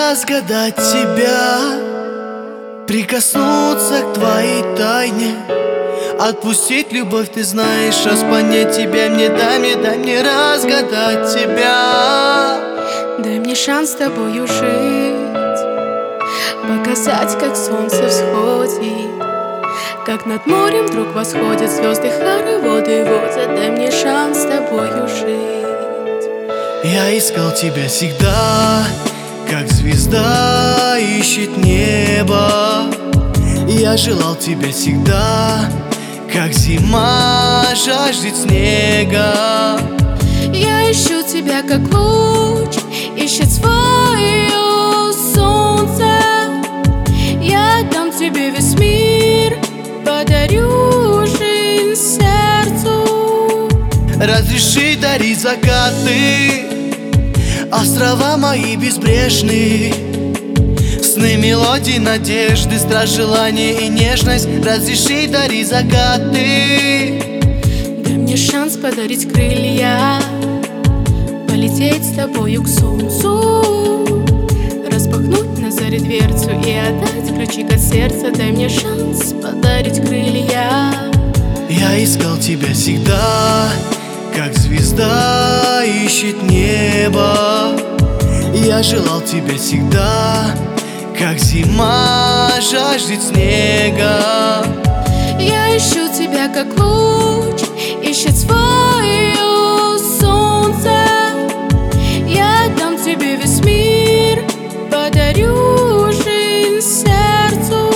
разгадать тебя, прикоснуться к твоей тайне, отпустить любовь, ты знаешь, раз понять тебя мне дай мне разгадать тебя. Дай мне шанс с тобою жить, показать, как солнце всходит, как над морем вдруг восходят звезды, хороводы водят. Дай мне шанс с тобою жить. Я искал тебя всегда, как звезда ищет небо. Я желал тебя всегда, как зима жаждет снега. Я ищу тебя, как луч ищет свое солнце. Я дам тебе весь мир, подарю жизнь сердцу. Разреши дарить закаты, острова мои безбрежные, сны, мелодии, надежды, страсть, желание и нежность. Разреши дарить закаты. Дай мне шанс подарить крылья, полететь с тобою к солнцу, распахнуть на заре дверцу и отдать ключик от сердца. Дай мне шанс подарить крылья. Я искал тебя всегда, как звезда ищет небо. Я желал тебя всегда, как зима жаждет снега. Я ищу тебя, как луч ищет свое солнце. Я дам тебе весь мир, подарю жизнь сердцу.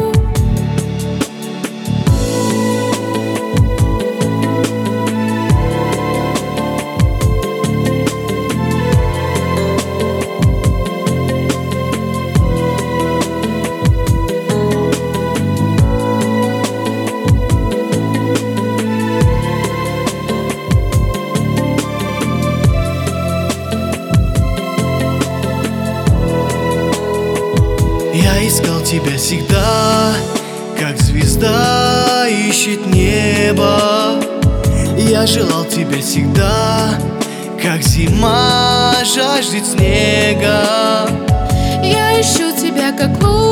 Я искал тебя всегда, как звезда ищет небо. Я желал тебя всегда, как зима жаждет снега. Я ищу тебя, как луч